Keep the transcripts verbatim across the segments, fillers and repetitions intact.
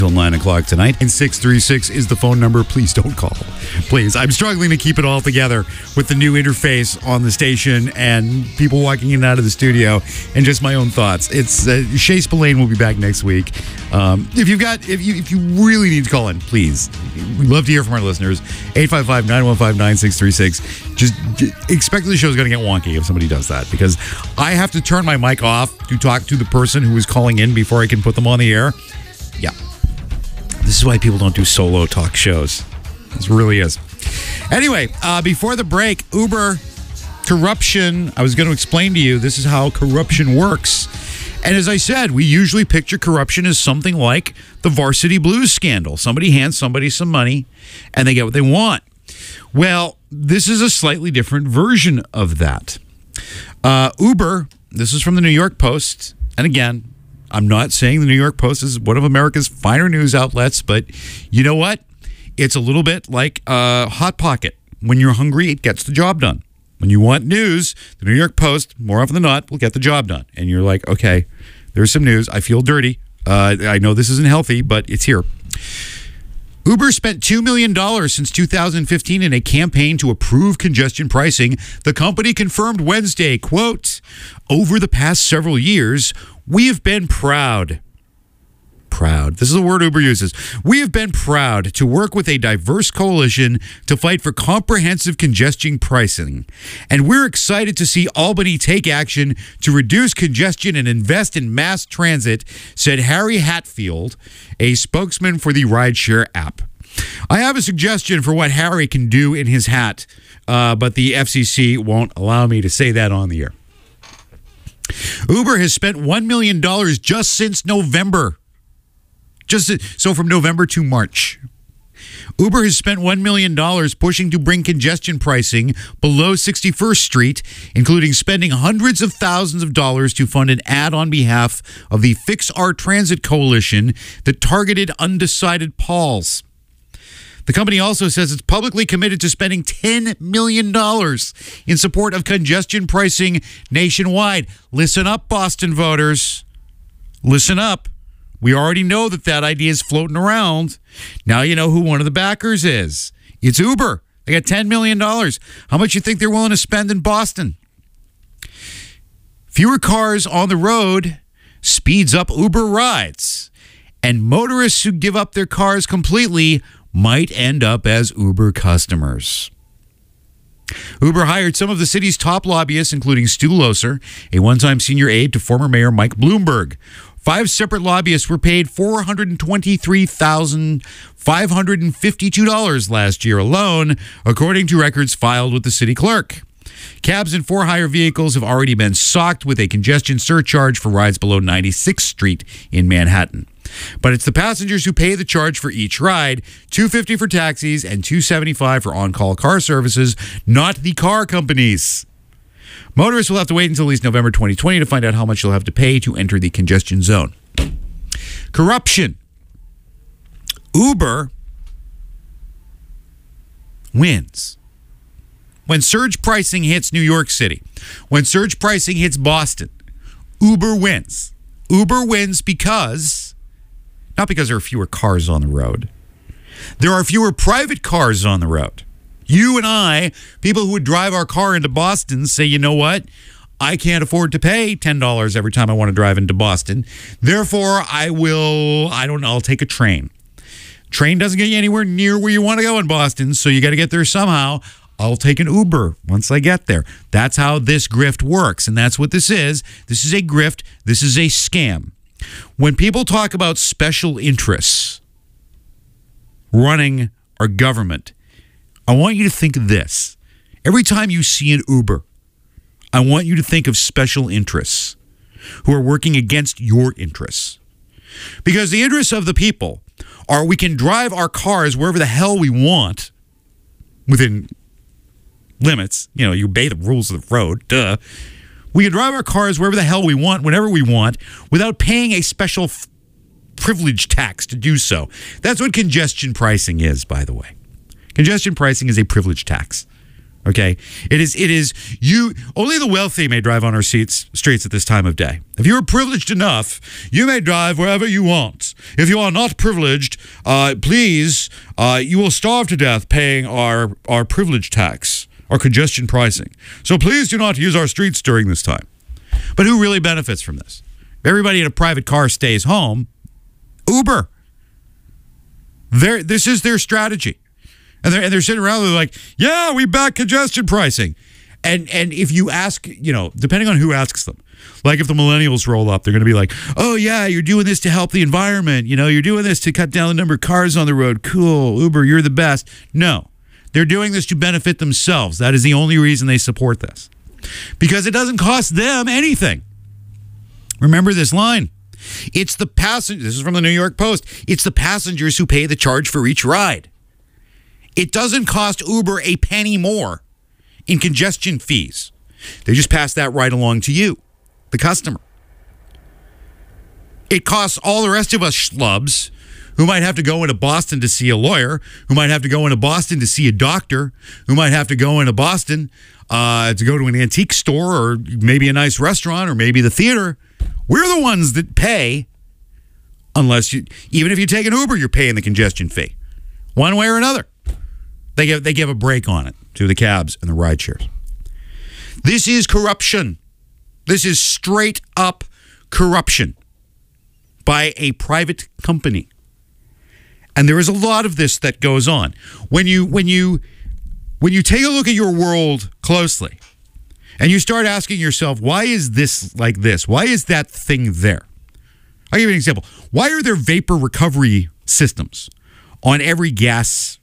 Till nine o'clock tonight. And six three six is the phone number. Please don't call. Please. I'm struggling to keep it all together with the new interface on the station and people walking in and out of the studio and just my own thoughts. It's uh, Shay Spillane will be back next week. Um, if you've got, if you if you really need to call in, please. We'd love to hear from our listeners. eight five five, nine one five, nine six three six. Just expect the show's going to get wonky if somebody does that, because I have to turn my mic off to talk to the person who is calling in before I can put them on the air. Yeah. This is why people don't do solo talk shows. This really is. Anyway, uh, before the break, Uber corruption. I was going to explain to you, this is how corruption works. And as I said, we usually picture corruption as something like the Varsity Blues scandal. Somebody hands somebody some money and they get what they want. Well, this is a slightly different version of that. Uh, Uber, this is from the New York Post. And again, I'm not saying the New York Post is one of America's finer news outlets, but you know what? It's a little bit like a Hot Pocket. When you're hungry, it gets the job done. When you want news, the New York Post, more often than not, will get the job done. And you're like, okay, there's some news. I feel dirty. Uh, I know this isn't healthy, but it's here. Uber spent two million dollars since two thousand fifteen in a campaign to approve congestion pricing. The company confirmed Wednesday, quote, "Over the past several years, we have been proud." Proud. This is a word Uber uses. We have been proud to work with a diverse coalition to fight for comprehensive congestion pricing. And we're excited to see Albany take action to reduce congestion and invest in mass transit, said Harry Hatfield, a spokesman for the rideshare app. I have a suggestion for what Harry can do in his hat, uh, but the F C C won't allow me to say that on the air. Uber has spent one million dollars just since November. Just so from November to March. Uber has spent one million dollars pushing to bring congestion pricing below sixty-first Street, including spending hundreds of thousands of dollars to fund an ad on behalf of the Fix Our Transit Coalition that targeted undecided Pauls. The company also says it's publicly committed to spending ten million dollars in support of congestion pricing nationwide. Listen up, Boston voters. Listen up. We already know that that idea is floating around. Now you know who one of the backers is. It's Uber. They got ten million dollars. How much you think they're willing to spend in Boston? Fewer cars on the road speeds up Uber rides. And motorists who give up their cars completely might end up as Uber customers. Uber hired some of the city's top lobbyists, including Stu Loeser, a one-time senior aide to former Mayor Mike Bloomberg. Five separate lobbyists were paid four hundred twenty-three thousand five hundred fifty-two dollars last year alone, according to records filed with the city clerk. Cabs and for-hire vehicles have already been socked with a congestion surcharge for rides below ninety-sixth Street in Manhattan. But it's the passengers who pay the charge for each ride, two hundred fifty dollars for taxis and two hundred seventy-five dollars for on-call car services, not the car companies. Motorists will have to wait until at least November twenty twenty to find out how much they'll have to pay to enter the congestion zone. Corruption. Uber wins. When surge pricing hits New York City, when surge pricing hits Boston, Uber wins. Uber wins because, not because there are fewer cars on the road. There are fewer private cars on the road. You and I, people who would drive our car into Boston, say, you know what? I can't afford to pay ten dollars every time I want to drive into Boston. Therefore, I will, I don't know, I'll take a train. Train doesn't get you anywhere near where you want to go in Boston, so you got to get there somehow. I'll take an Uber once I get there. That's how this grift works, and that's what this is. This is a grift. This is a scam. When people talk about special interests running our government, I want you to think of this. Every time you see an Uber, I want you to think of special interests who are working against your interests. Because the interests of the people are we can drive our cars wherever the hell we want within limits. You know, you obey the rules of the road. Duh. We can drive our cars wherever the hell we want, whenever we want, without paying a special f- privilege tax to do so. That's what congestion pricing is, by the way. Congestion pricing is a privilege tax. Okay, it is. It is you. Only the wealthy may drive on our seats, streets at this time of day. If you are privileged enough, you may drive wherever you want. If you are not privileged, uh, please, uh, you will starve to death paying our our privilege tax, our congestion pricing. So please do not use our streets during this time. But who really benefits from this? If everybody in a private car stays home, Uber. Their, this is their strategy. And they're, and they're sitting around, they're like, yeah, we back congestion pricing. And and if you ask, you know, depending on who asks them, like if the millennials roll up, they're going to be like, oh, yeah, you're doing this to help the environment. You know, you're doing this to cut down the number of cars on the road. Cool. Uber, you're the best. No, they're doing this to benefit themselves. That is the only reason they support this. Because it doesn't cost them anything. Remember this line. It's the passenger. This is from the New York Post. It's the passengers who pay the charge for each ride. It doesn't cost Uber a penny more in congestion fees. They just pass that right along to you, the customer. It costs all the rest of us schlubs who might have to go into Boston to see a lawyer, who might have to go into Boston to see a doctor, who might have to go into Boston uh, to go to an antique store or maybe a nice restaurant or maybe the theater. We're the ones that pay, unless you, even if you take an Uber, you're paying the congestion fee, one way or another. They give they give a break on it to the cabs and the ride shares. This is corruption. This is straight up corruption by a private company. And there is a lot of this that goes on. When you when you when you take a look at your world closely and you start asking yourself, why is this like this? Why is that thing there? I'll give you an example. Why are there vapor recovery systems on every gas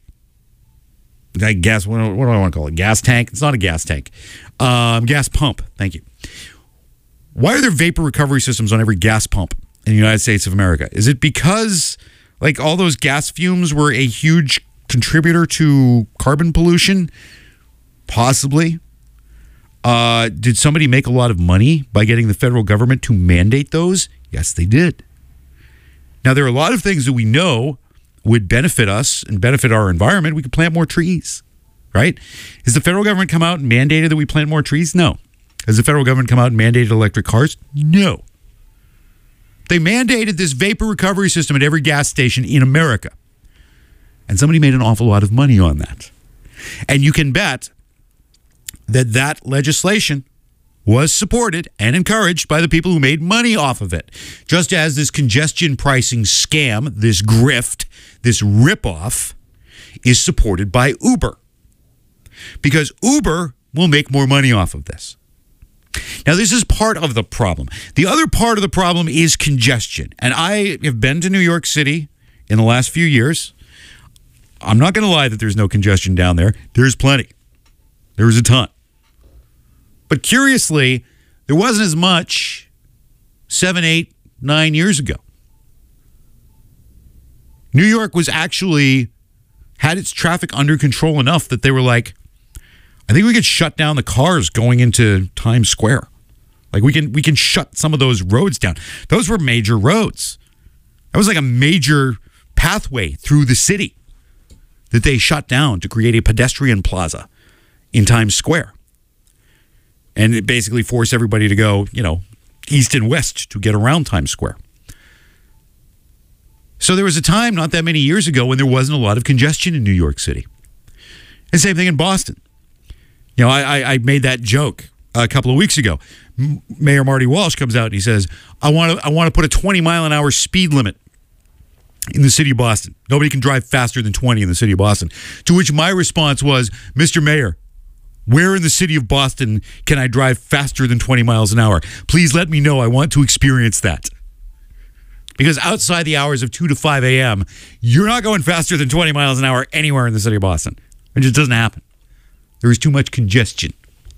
gas, what do I want to call it? Gas tank? It's not a gas tank. Um, gas pump. Thank you. Why are there vapor recovery systems on every gas pump in the United States of America? Is it because, like, all those gas fumes were a huge contributor to carbon pollution? Possibly. Uh, did somebody make a lot of money by getting the federal government to mandate those? Yes, they did. Now, there are a lot of things that we know would benefit us and benefit our environment. We could plant more trees, right? Has the federal government come out and mandated that we plant more trees? No. Has the federal government come out and mandated electric cars? No. They mandated this vapor recovery system at every gas station in America. And somebody made an awful lot of money on that. And you can bet that that legislation was supported and encouraged by the people who made money off of it. Just as this congestion pricing scam, this grift, this ripoff is supported by Uber. Because Uber will make more money off of this. Now, this is part of the problem. The other part of the problem is congestion. And I have been to New York City in the last few years. I'm not going to lie that there's no congestion down there. There's plenty. There's a ton. But curiously, there wasn't as much seven, eight, nine years ago. New York was actually, had its traffic under control enough that they were like, I think we could shut down the cars going into Times Square. Like we can we can shut some of those roads down. Those were major roads. That was like a major pathway through the city that they shut down to create a pedestrian plaza in Times Square. And it basically forced everybody to go, you know, east and west to get around Times Square. So there was a time not that many years ago when there wasn't a lot of congestion in New York City. And same thing in Boston. You know, I, I made that joke a couple of weeks ago. M- Mayor Marty Walsh comes out and he says, I want to I want to put a twenty mile an hour speed limit in the city of Boston. Nobody can drive faster than twenty in the city of Boston. To which my response was, Mister Mayor, where in the city of Boston can I drive faster than twenty miles an hour? Please let me know. I want to experience that. Because outside the hours of two to five a.m., you're not going faster than twenty miles an hour anywhere in the city of Boston. It just doesn't happen. There is too much congestion.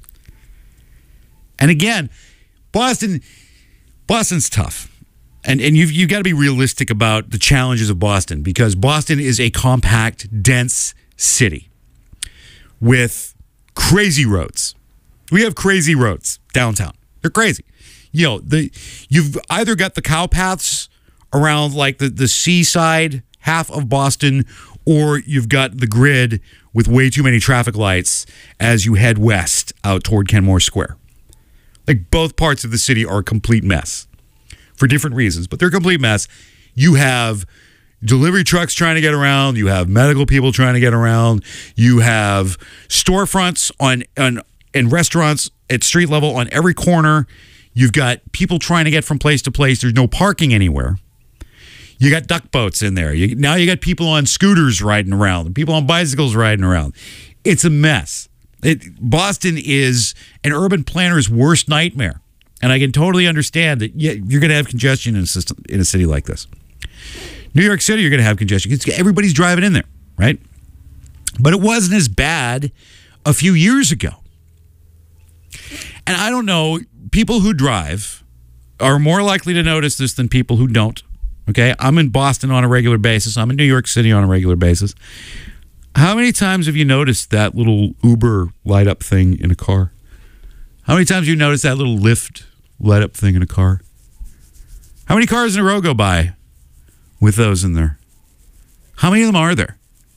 And again, Boston, Boston's tough. And and you've, you've got to be realistic about the challenges of Boston, because Boston is a compact, dense city with crazy roads. We have crazy roads downtown. They're crazy. You know, the you've either got the cow paths around like the, the seaside half of Boston, or you've got the grid with way too many traffic lights as you head west out toward Kenmore Square. Like, both parts of the city are a complete mess for different reasons, but they're a complete mess. You have delivery trucks trying to get around. You have medical people trying to get around. You have storefronts on, on and restaurants at street level on every corner. You've got people trying to get from place to place. There's no parking anywhere. You got duck boats in there. You, now you got people on scooters riding around and people on bicycles riding around. It's a mess. It, Boston is an urban planner's worst nightmare. And I can totally understand that yeah, you're going to have congestion in a, system, in a city like this. New York City, you're going to have congestion. It's, everybody's driving in there, right? But it wasn't as bad a few years ago. And I don't know, people who drive are more likely to notice this than people who don't. Okay, I'm in Boston on a regular basis. I'm in New York City on a regular basis. How many times have you noticed that little Uber light up thing in a car? How many times have you noticed that little Lyft light up thing in a car? How many cars in a row go by with those in there? How many of them are there?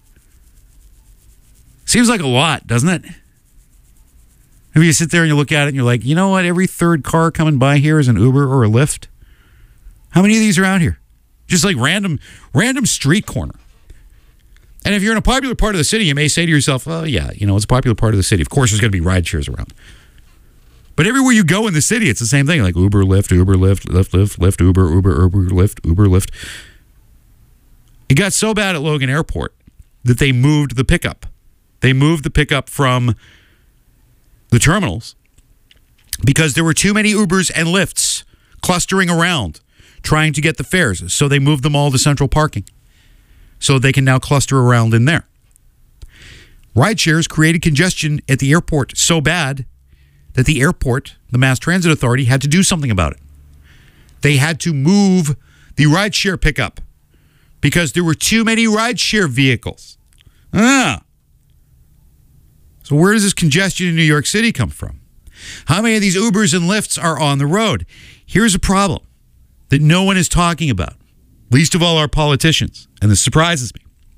Seems like a lot, doesn't it? Maybe you sit there and you look at it and you're like, you know what? Every third car coming by here is an Uber or a Lyft. How many of these are out here? Just like random, random street corner. And if you're in a popular part of the city, you may say to yourself, oh, yeah, you know, it's a popular part of the city. Of course, there's going to be ride shares around. But everywhere you go in the city, it's the same thing. Like Uber, Lyft, Uber, Lyft, Lyft, Lyft, Lyft, Uber, Uber, Uber, Lyft, Uber, Lyft. It got so bad at Logan Airport that they moved the pickup. They moved the pickup from the terminals because there were too many Ubers and Lyfts clustering around trying to get the fares. So they moved them all to central parking so they can now cluster around in there. Ride shares created congestion at the airport so bad that the airport, the Mass Transit Authority, had to do something about it. They had to move the rideshare pickup because there were too many rideshare vehicles. Ah. So where does this congestion in New York City come from? How many of these Ubers and Lyfts are on the road? Here's a problem that no one is talking about, least of all our politicians, and this surprises me.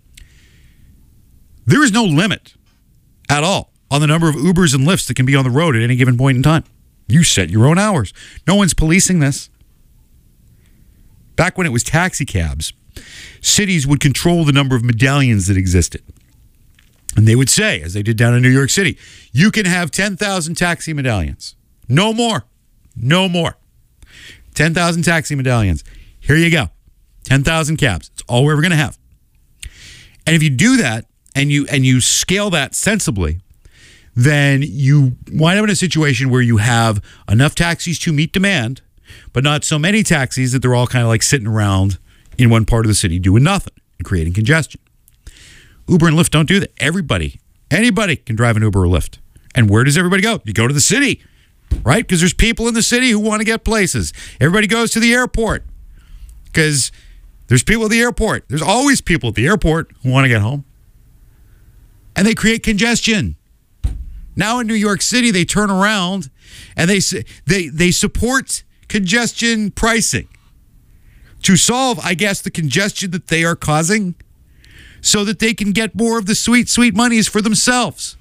There is no limit at all on the number of Ubers and Lyfts that can be on the road at any given point in time. You set your own hours. No one's policing this. Back when it was taxi cabs, cities would control the number of medallions that existed. And they would say, as they did down in New York City, you can have ten thousand taxi medallions. No more. No more. ten thousand taxi medallions. Here you go. ten thousand cabs. It's all we're ever going to have. And if you do that and you and you scale that sensibly, then you wind up in a situation where you have enough taxis to meet demand, but not so many taxis that they're all kind of like sitting around in one part of the city doing nothing and creating congestion. Uber and Lyft don't do that. Everybody, anybody can drive an Uber or Lyft. And where does everybody go? You go to the city, right? Because there's people in the city who want to get places. Everybody goes to the airport because there's people at the airport. There's always people at the airport who want to get home. And they create congestion. Now in New York City, they turn around and they they they support congestion pricing to solve, I guess, the congestion that they are causing so that they can get more of the sweet, sweet monies for themselves.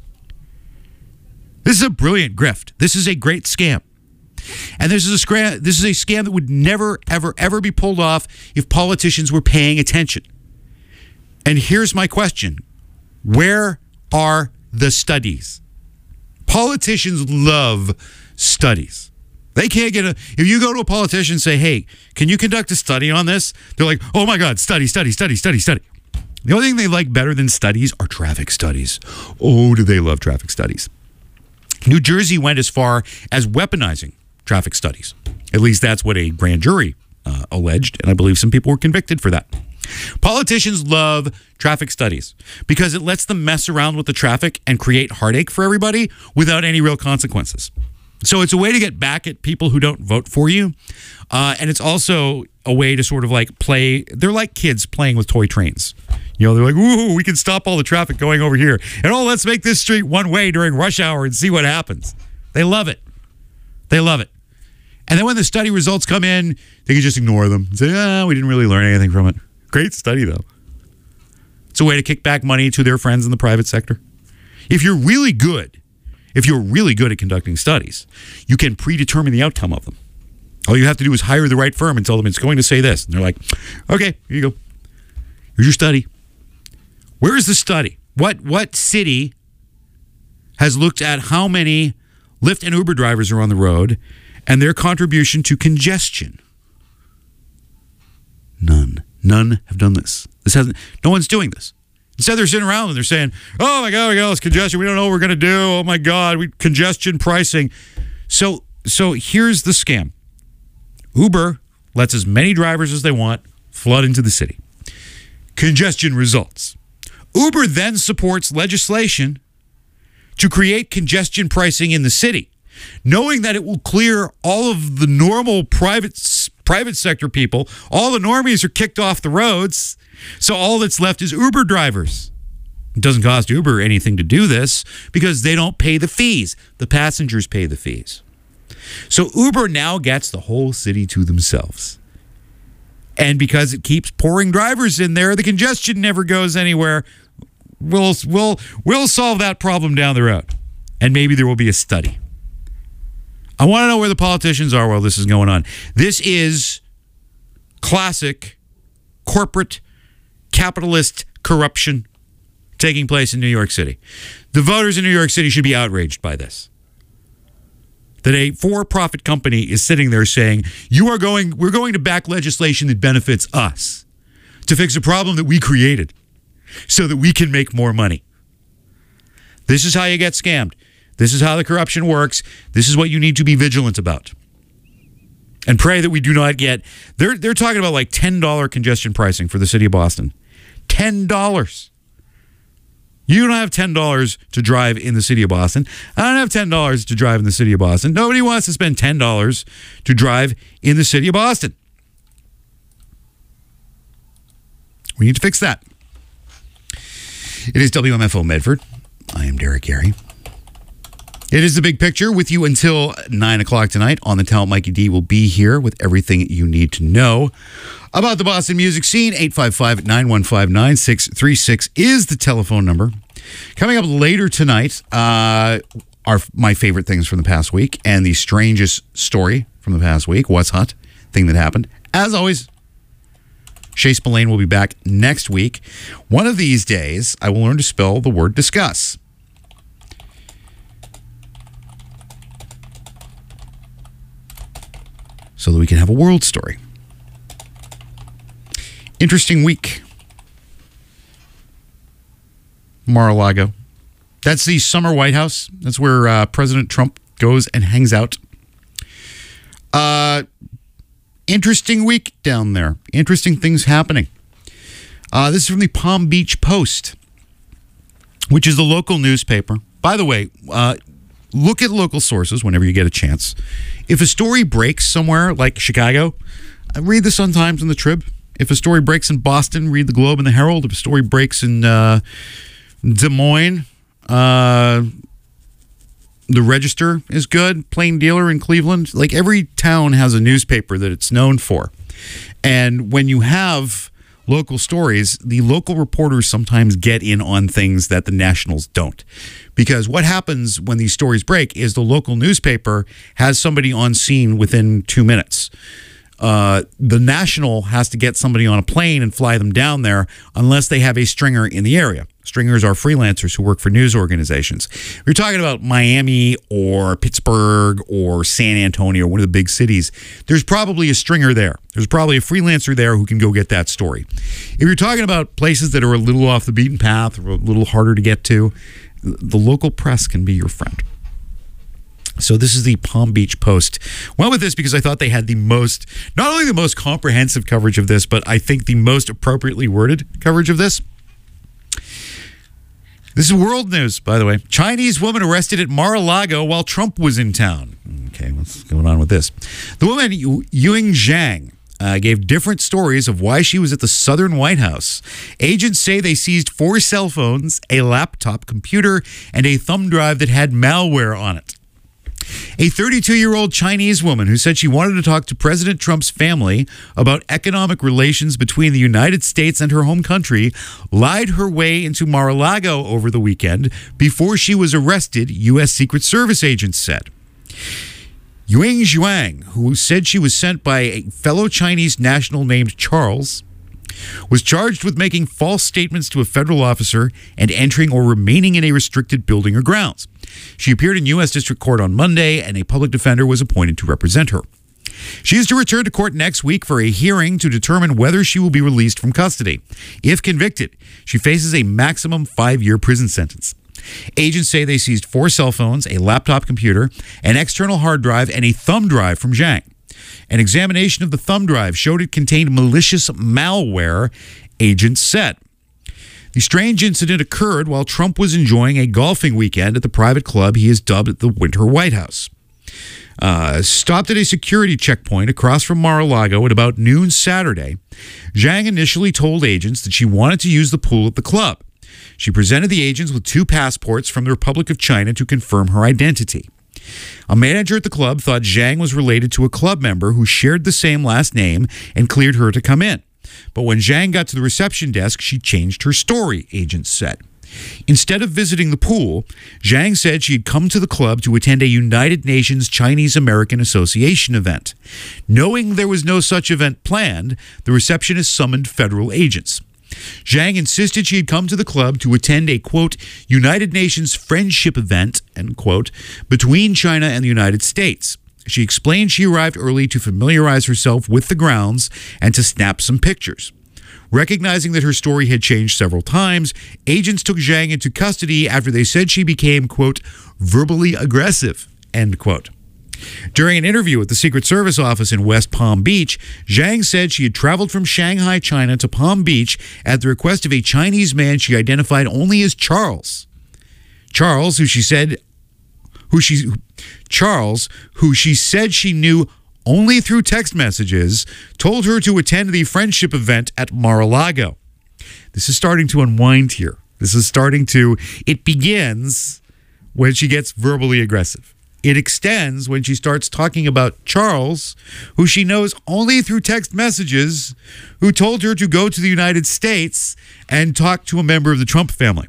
This is a brilliant grift. This is a great scam. And this is a scam, this is a scam that would never, ever, ever be pulled off if politicians were paying attention. And here's my question. Where are the studies? Politicians love studies. They can't get a... If you go to a politician and say, hey, can you conduct a study on this? They're like, oh my God, study, study, study, study, study. The only thing they like better than studies are traffic studies. Oh, do they love traffic studies. New Jersey went as far as weaponizing traffic studies. At least that's what a grand jury uh, alleged, and I believe some people were convicted for that. Politicians love traffic studies because it lets them mess around with the traffic and create heartache for everybody without any real consequences. So it's a way to get back at people who don't vote for you. Uh, and it's also a way to sort of like play. They're like kids playing with toy trains. You know, they're like, ooh, we can stop all the traffic going over here. And oh, let's make this street one way during rush hour and see what happens. They love it. They love it. And then when the study results come in, they can just ignore them and say, ah, we didn't really learn anything from it. Great study, though. It's a way to kick back money to their friends in the private sector. If you're really good, if you're really good at conducting studies, you can predetermine the outcome of them. All you have to do is hire the right firm and tell them it's going to say this. And they're like, okay, here you go. Here's your study. Where is the study? What what city has looked at how many Lyft and Uber drivers are on the road and their contribution to congestion? None. None have done this. This hasn't. No one's doing this. Instead, they're sitting around and they're saying, "Oh my God, we got all this congestion. We don't know what we're going to do. Oh my God, we congestion pricing." So, so here's the scam. Uber lets as many drivers as they want flood into the city. Congestion results. Uber then supports legislation to create congestion pricing in the city, knowing that it will clear all of the normal private private sector people. All the normies are kicked off the roads, so all that's left is Uber drivers. It doesn't cost Uber anything to do this because they don't pay the fees. The passengers pay the fees. So Uber now gets the whole city to themselves. And because it keeps pouring drivers in there, the congestion never goes anywhere. We'll, we'll, we'll solve that problem down the road. And maybe there will be a study. I want to know where the politicians are while this is going on. This is classic corporate capitalist corruption taking place in New York City. The voters in New York City should be outraged by this. That a for-profit company is sitting there saying, "You are going, we're going to back legislation that benefits us to fix a problem that we created so that we can make more money." This is how you get scammed. This is how the corruption works. This is what you need to be vigilant about. And pray that we do not get, they're, they're talking about like ten dollars congestion pricing for the city of Boston. ten dollars. You don't have ten dollars to drive in the city of Boston. I don't have ten dollars to drive in the city of Boston. Nobody wants to spend ten dollars to drive in the city of Boston. We need to fix that. It is W M F O Medford. I am Derek Gary. It is The Big Picture with you until nine o'clock tonight. On the Talent, Mikey D will be here with everything you need to know about the Boston music scene. Eight five five, nine one five, nine six three six is the telephone number. Coming up later tonight uh, are my favorite things from the past week and the strangest story from the past week. What's hot? Thing that happened. As always, Shay Spillane will be back next week. One of these days, I will learn to spell the word discuss. So that we can have a world story. Interesting week. Mar-a-Lago. That's the summer White House. That's where uh, President Trump goes and hangs out. Uh, interesting week down there. Interesting things happening. Uh, this is from the Palm Beach Post, which is the local newspaper. By the way, uh, look at local sources whenever you get a chance. If a story breaks somewhere like Chicago, read the Sun-Times and the Trib. If a story breaks in Boston, read the Globe and the Herald. If a story breaks in uh, Des Moines, uh, the Register is good. Plain Dealer in Cleveland. Like every town has a newspaper that it's known for. And when you have local stories, the local reporters sometimes get in on things that the nationals don't. Because what happens when these stories break is the local newspaper has somebody on scene within two minutes. Uh, the national has to get somebody on a plane and fly them down there unless they have a stringer in the area. Stringers are freelancers who work for news organizations. We're talking about Miami or Pittsburgh or San Antonio, one of the big cities. There's probably a stringer there. There's probably a freelancer there who can go get that story. If you're talking about places that are a little off the beaten path or a little harder to get to, the local press can be your friend. So this is the Palm Beach Post. Went with this because I thought they had the most, not only the most comprehensive coverage of this, but I think the most appropriately worded coverage of this. This is world news, by the way. Chinese woman arrested at Mar-a-Lago while Trump was in town. Okay, what's going on with this? The woman, Ying Zhang, uh, gave different stories of why she was at the Southern White House. Agents say they seized four cell phones, a laptop computer, and a thumb drive that had malware on it. A thirty-two-year-old Chinese woman who said she wanted to talk to President Trump's family about economic relations between the United States and her home country lied her way into Mar-a-Lago over the weekend before she was arrested, U S Secret Service agents said. Yuing Zhuang, who said she was sent by a fellow Chinese national named Charles, was charged with making false statements to a federal officer and entering or remaining in a restricted building or grounds. She appeared in U S District Court on Monday, and a public defender was appointed to represent her. She is to return to court next week for a hearing to determine whether she will be released from custody. If convicted, she faces a maximum five-year prison sentence. Agents say they seized four cell phones, a laptop computer, an external hard drive, and a thumb drive from Zhang. An examination of the thumb drive showed it contained malicious malware, agents said. The strange incident occurred while Trump was enjoying a golfing weekend at the private club he has dubbed the Winter White House. Uh, stopped at a security checkpoint across from Mar-a-Lago at about noon Saturday, Zhang initially told agents that she wanted to use the pool at the club. She presented the agents with two passports from the Republic of China to confirm her identity. A manager at the club thought Zhang was related to a club member who shared the same last name and cleared her to come in. But when Zhang got to the reception desk, she changed her story, agents said. Instead of visiting the pool, Zhang said she had come to the club to attend a United Nations Chinese-American Association event. Knowing there was no such event planned, the receptionist summoned federal agents. Zhang insisted she had come to the club to attend a, quote, United Nations friendship event, end quote, between China and the United States. She explained she arrived early to familiarize herself with the grounds and to snap some pictures. Recognizing that her story had changed several times, agents took Zhang into custody after they said she became, quote, verbally aggressive, end quote. During an interview at the Secret Service office in West Palm Beach, Zhang said she had traveled from Shanghai, China to Palm Beach at the request of a Chinese man she identified only as Charles. Charles, who she said, who she, Charles, who she said she knew only through text messages, told her to attend the friendship event at Mar-a-Lago. This is starting to unwind here. This is starting to, it begins when she gets verbally aggressive. It extends when she starts talking about Charles, who she knows only through text messages, who told her to go to the United States and talk to a member of the Trump family.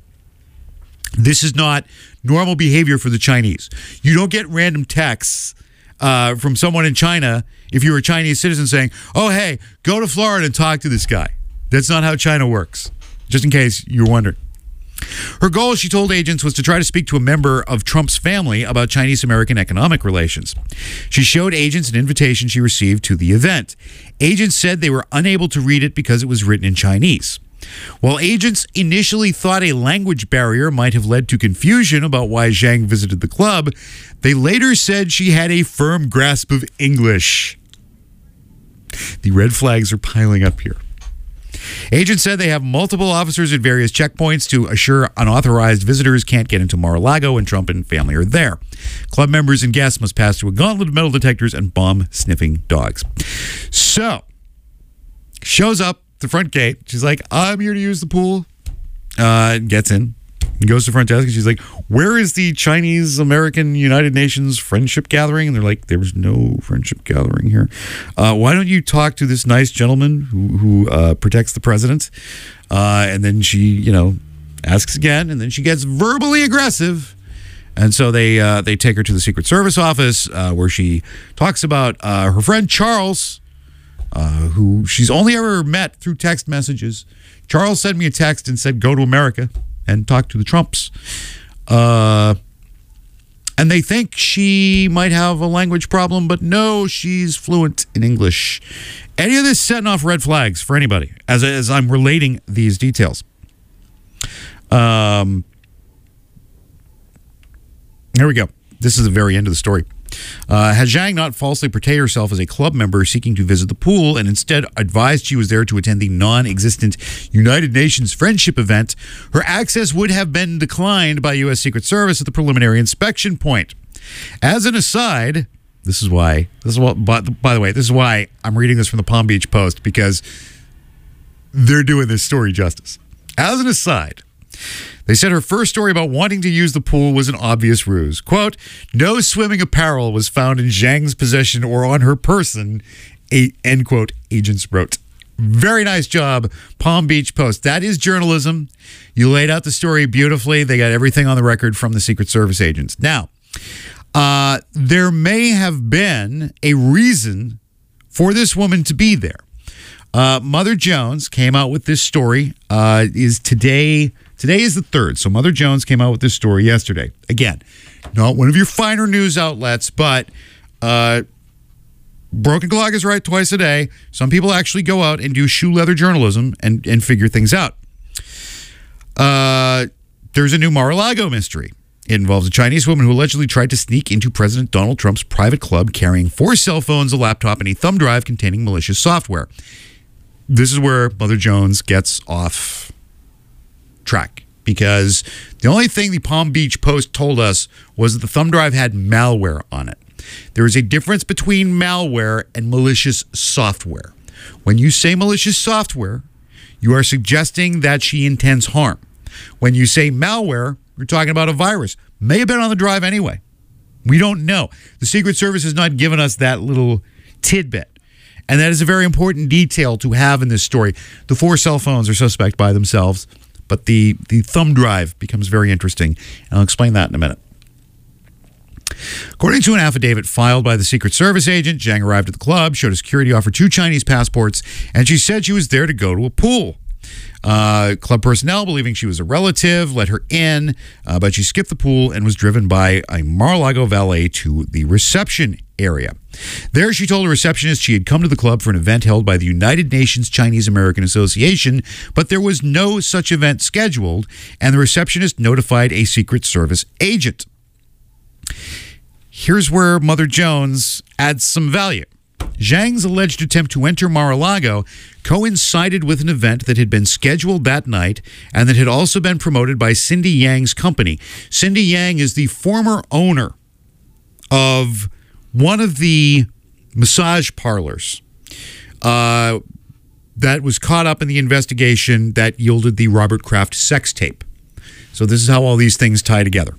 This is not normal behavior for the Chinese. You don't get random texts uh, from someone in China if you're a Chinese citizen saying, oh, hey, go to Florida and talk to this guy. That's not how China works, just in case you're wondering. Her goal, she told agents, was to try to speak to a member of Trump's family about Chinese-American economic relations. She showed agents an invitation she received to the event. Agents said they were unable to read it because it was written in Chinese. While agents initially thought a language barrier might have led to confusion about why Zhang visited the club, they later said she had a firm grasp of English. The red flags are piling up here. Agents said they have multiple officers at various checkpoints to assure unauthorized visitors can't get into Mar-a-Lago when Trump and family are there. Club members and guests must pass through a gauntlet of metal detectors and bomb-sniffing dogs. So, shows up the front gate. She's like, I'm here to use the pool. Uh, gets in. Goes to the front desk and she's like, where is the Chinese-American United Nations friendship gathering? And they're like, there was no friendship gathering here. Uh, why don't you talk to this nice gentleman who, who uh, protects the president? Uh, and then she, you know, asks again, and then she gets verbally aggressive. And so they uh, they take her to the Secret Service office uh, where she talks about uh, her friend Charles, uh, who she's only ever met through text messages. Charles sent me a text and said, go to America and talk to the Trumps. Uh, and they think she might have a language problem, but no, she's fluent in English. Any of this setting off red flags for anybody as, as I'm relating these details. Um, here we go. This is the very end of the story. Uh, had Zhang not falsely portrayed herself as a club member seeking to visit the pool and instead advised she was there to attend the non-existent United Nations friendship event, her access would have been declined by U S Secret Service at the preliminary inspection point. As an aside, this is why, this is what, by, by the way, this is why I'm reading this from the Palm Beach Post, because they're doing this story justice. As an aside, They said her first story about wanting to use the pool was an obvious ruse. Quote, no swimming apparel was found in Zhang's possession or on her person, a, end quote, agents wrote. Very nice job, Palm Beach Post. That is journalism. You laid out the story beautifully. They got everything on the record from the Secret Service agents. Now, uh, there may have been a reason for this woman to be there. Uh, Mother Jones came out with this story. Uh, is today... Today is the third, so Mother Jones came out with this story yesterday. Again, not one of your finer news outlets, but uh, broken clock is right twice a day. Some people actually go out and do shoe leather journalism and, and figure things out. Uh, there's a new Mar-a-Lago mystery. It involves a Chinese woman who allegedly tried to sneak into President Donald Trump's private club carrying four cell phones, a laptop, and a thumb drive containing malicious software. This is where Mother Jones gets off track, because the only thing the Palm Beach Post told us was that the thumb drive had malware on it. There is a difference between malware and malicious software. When you say malicious software, you are suggesting that she intends harm. When you say malware, you're talking about a virus. May have been on the drive anyway. We don't know. The Secret Service has not given us that little tidbit. And that is a very important detail to have in this story. The four cell phones are suspect by themselves. But the, the thumb drive becomes very interesting, and I'll explain that in a minute. According to an affidavit filed by the Secret Service agent, Zhang arrived at the club, showed a security offer two Chinese passports, and she said she was there to go to a pool. Uh, club personnel, believing she was a relative, let her in, uh, but she skipped the pool and was driven by a Mar-a-Lago valet to the reception area. There, she told a receptionist she had come to the club for an event held by the United Nations Chinese American Association, but there was no such event scheduled, and the receptionist notified a Secret Service agent. Here's where Mother Jones adds some value. Zhang's alleged attempt to enter Mar-a-Lago coincided with an event that had been scheduled that night and that had also been promoted by Cindy Yang's company. Cindy Yang is the former owner of one of the massage parlors uh, that was caught up in the investigation that yielded the Robert Kraft sex tape. So this is how all these things tie together.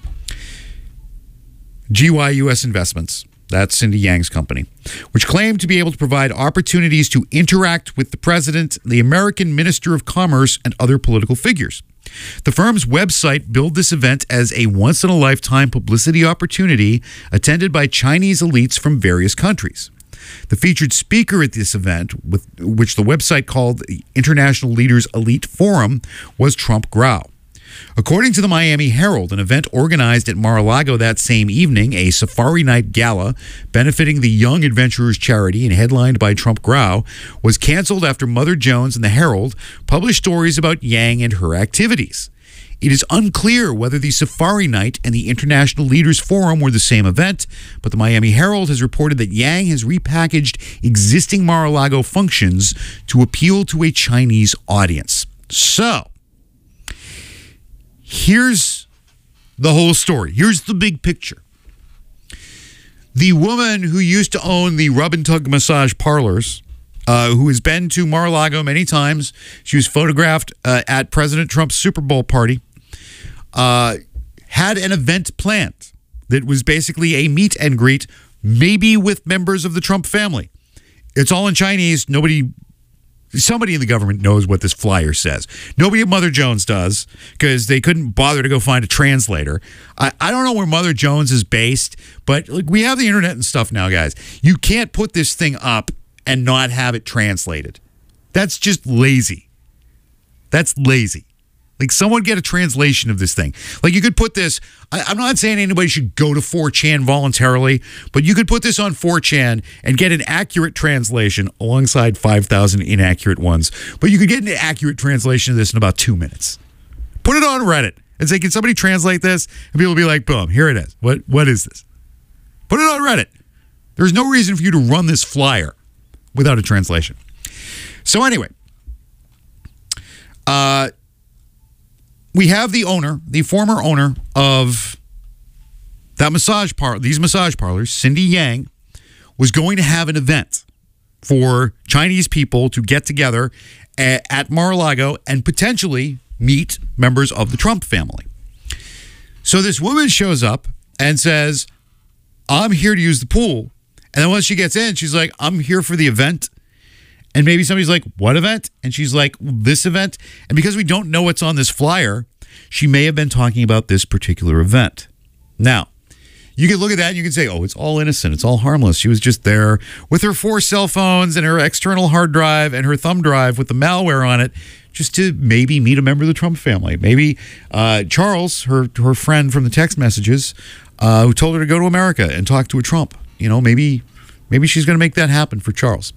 G Y U S Investments, that's Cindy Yang's company, which claimed to be able to provide opportunities to interact with the president, the American Minister of Commerce, and other political figures. The firm's website billed this event as a once-in-a-lifetime publicity opportunity attended by Chinese elites from various countries. The featured speaker at this event, with, which the website called the International Leaders Elite Forum, was Trump Grau. According to the Miami Herald, an event organized at Mar-a-Lago that same evening, a Safari Night Gala benefiting the Young Adventurers charity and headlined by Trump Grau, was canceled after Mother Jones and the Herald published stories about Yang and her activities. It is unclear whether the Safari Night and the International Leaders Forum were the same event, but the Miami Herald has reported that Yang has repackaged existing Mar-a-Lago functions to appeal to a Chinese audience. So, here's the whole story. Here's the big picture. The woman who used to own the rub and tug massage parlors, uh, who has been to Mar-a-Lago many times, she was photographed uh, at President Trump's Super Bowl party, uh, had an event planned that was basically a meet and greet, maybe with members of the Trump family. It's all in Chinese. Nobody... Somebody in the government knows what this flyer says. Nobody at Mother Jones does, because they couldn't bother to go find a translator. I, I don't know where Mother Jones is based, but like, we have the internet and stuff now, guys. You can't put this thing up and not have it translated. That's just lazy. That's lazy. Like, someone get a translation of this thing. Like, you could put this, I, I'm not saying anybody should go to four chan voluntarily, but you could put this on four chan and get an accurate translation alongside five thousand inaccurate ones. But you could get an accurate translation of this in about two minutes. Put it on Reddit and say, can somebody translate this? And people will be like, boom, here it is. What What is this? Put it on Reddit. There's no reason for you to run this flyer without a translation. So anyway, uh, we have the owner, the former owner of that massage parlor, these massage parlors, Cindy Yang, was going to have an event for Chinese people to get together at, at Mar-a-Lago and potentially meet members of the Trump family. So this woman shows up and says, I'm here to use the pool. And then once she gets in, she's like, I'm here for the event. And maybe somebody's like, what event? And she's like, this event. And because we don't know what's on this flyer, she may have been talking about this particular event. Now, you can look at that and you can say, oh, it's all innocent. It's all harmless. She was just there with her four cell phones and her external hard drive and her thumb drive with the malware on it just to maybe meet a member of the Trump family. Maybe uh, Charles, her her friend from the text messages, uh, who told her to go to America and talk to a Trump. You know, maybe maybe she's going to make that happen for Charles.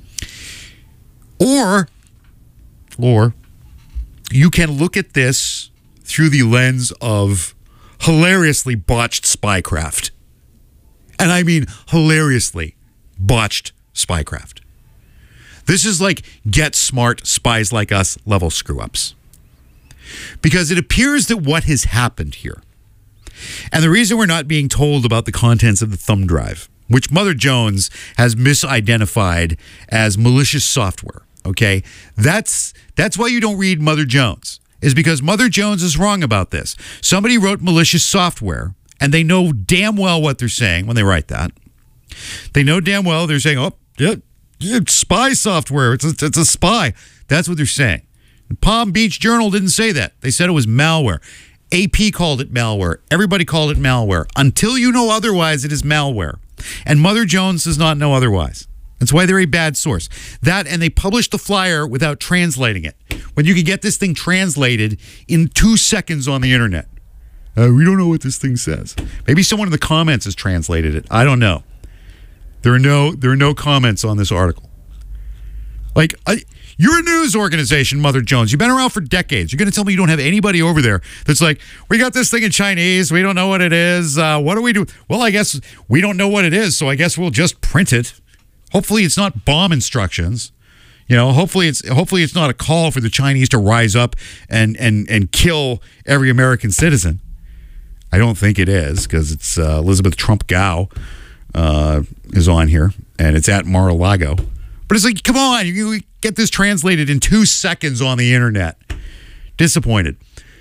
Or, or you can look at this through the lens of hilariously botched spycraft. And I mean hilariously botched spycraft. This is like Get Smart, Spies Like Us level screw-ups. Because it appears that what has happened here, and the reason we're not being told about the contents of the thumb drive, which Mother Jones has misidentified as malicious software, okay? That's that's why you don't read Mother Jones, is because Mother Jones is wrong about this. Somebody wrote malicious software, and they know damn well what they're saying when they write that. They know damn well they're saying, oh, yeah, yeah, spy software. It's a, it's a spy. That's what they're saying. The Palm Beach Journal didn't say that. They said it was malware. A P called it malware. Everybody called it malware. Until you know otherwise, it is malware. And Mother Jones does not know otherwise. That's why they're a bad source. That, and they published the flyer without translating it. When you can get this thing translated in two seconds on the internet. Uh, we don't know what this thing says. Maybe someone in the comments has translated it. I don't know. There are no there are no comments on this article. Like, I, you're a news organization, Mother Jones. You've been around for decades. You're going to tell me you don't have anybody over there that's like, we got this thing in Chinese. We don't know what it is. Uh, what do we do? Well, I guess we don't know what it is, so I guess we'll just print it. Hopefully it's not bomb instructions. You know, hopefully it's hopefully it's not a call for the Chinese to rise up and and and kill every American citizen. I don't think it is, because it's uh, Elizabeth Trump Gao uh, is on here, and it's at Mar-a-Lago. But it's like, come on, you get this translated in two seconds on the internet. Disappointed.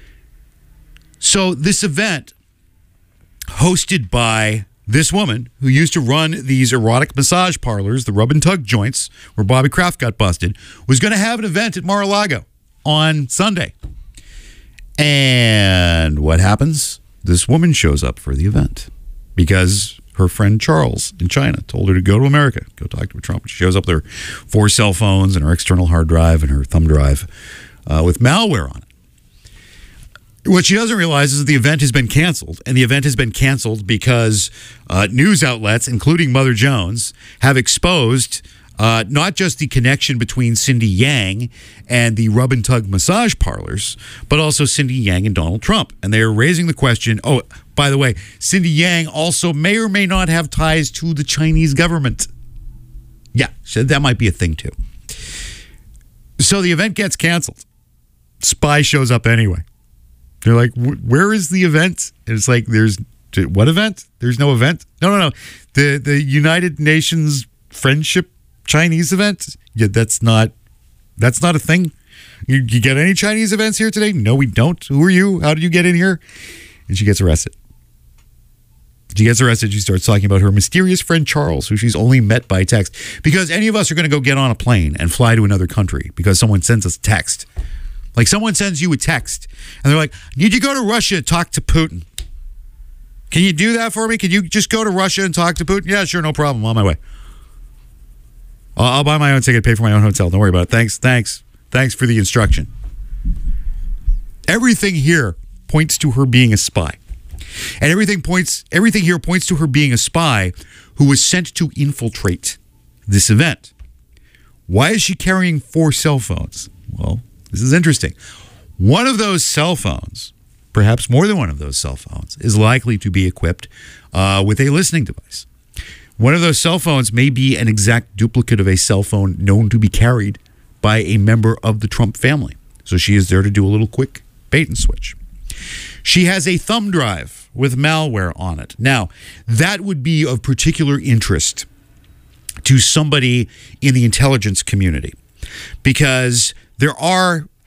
So this event, hosted by this woman who used to run these erotic massage parlors, the rub and tug joints, where Bobby Kraft got busted, was going to have an event at Mar-a-Lago on Sunday. And what happens? This woman shows up for the event because her friend Charles in China told her to go to America, go talk to Trump. She shows up there, four cell phones and her external hard drive and her thumb drive uh, with malware on it. What she doesn't realize is that the event has been canceled, and the event has been canceled because uh, news outlets, including Mother Jones, have exposed uh, not just the connection between Cindy Yang and the rub and tug massage parlors, but also Cindy Yang and Donald Trump. And they are raising the question, oh, by the way, Cindy Yang also may or may not have ties to the Chinese government. Yeah, so that might be a thing too. So the event gets canceled. Spy shows up anyway. They're like, where is the event? And it's like, there's, what event? There's no event? No, no, no. The the United Nations Friendship Chinese event? Yeah, that's not, that's not a thing. You, you get any Chinese events here today? No, we don't. Who are you? How did you get in here? And she gets arrested. She gets arrested. She starts talking about her mysterious friend Charles, who she's only met by text. Because any of us are going to go get on a plane and fly to another country because someone sends us text. Like someone sends you a text and they're like, need you go to Russia and talk to Putin? Can you do that for me? Can you just go to Russia and talk to Putin? Yeah, sure, no problem. On my way. I'll, I'll buy my own ticket, pay for my own hotel. Don't worry about it. Thanks, thanks, thanks for the instruction. Everything here points to her being a spy. And everything points, everything here points to her being a spy who was sent to infiltrate this event. Why is she carrying four cell phones? Well, this is interesting. One of those cell phones, perhaps more than one of those cell phones, is likely to be equipped uh, with a listening device. One of those cell phones may be an exact duplicate of a cell phone known to be carried by a member of the Trump family. So she is there to do a little quick bait and switch. She has a thumb drive with malware on it. Now, that would be of particular interest to somebody in the intelligence community because there are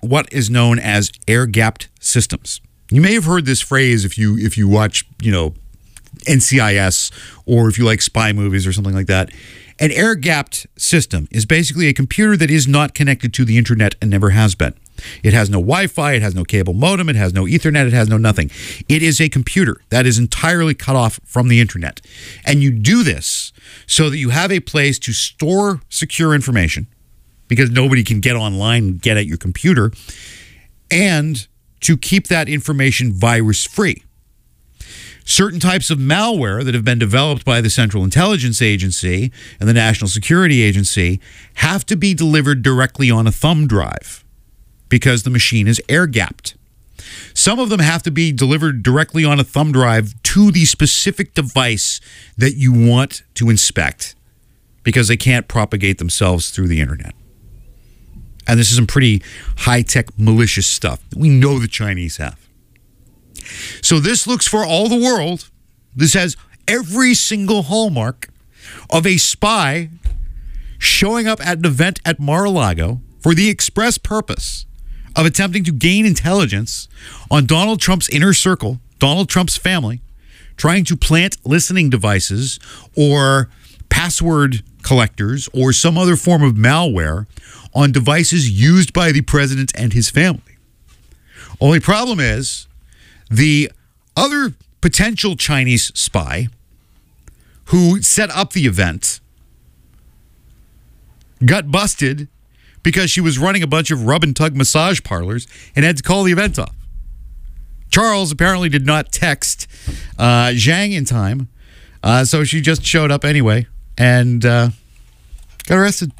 what is known as air-gapped systems. You may have heard this phrase if you if you watch, you know, N C I S or if you like spy movies or something like that. An air-gapped system is basically a computer that is not connected to the internet and never has been. It has no Wi-Fi, it has no cable modem, it has no Ethernet, it has no nothing. It is a computer that is entirely cut off from the internet. And you do this so that you have a place to store secure information, because nobody can get online and get at your computer, and to keep that information virus-free. Certain types of malware that have been developed by the Central Intelligence Agency and the National Security Agency have to be delivered directly on a thumb drive because the machine is air-gapped. Some of them have to be delivered directly on a thumb drive to the specific device that you want to inspect because they can't propagate themselves through the internet. And this is some pretty high-tech malicious stuff that we know the Chinese have. So this looks for all the world. This has every single hallmark of a spy showing up at an event at Mar-a-Lago for the express purpose of attempting to gain intelligence on Donald Trump's inner circle, Donald Trump's family, trying to plant listening devices or password collectors or some other form of malware on devices used by the president and his family. Only problem is the other potential Chinese spy who set up the event got busted because she was running a bunch of rub and tug massage parlors and had to call the event off. Charles apparently did not text uh, Zhang in time, uh, so she just showed up anyway and uh, got arrested.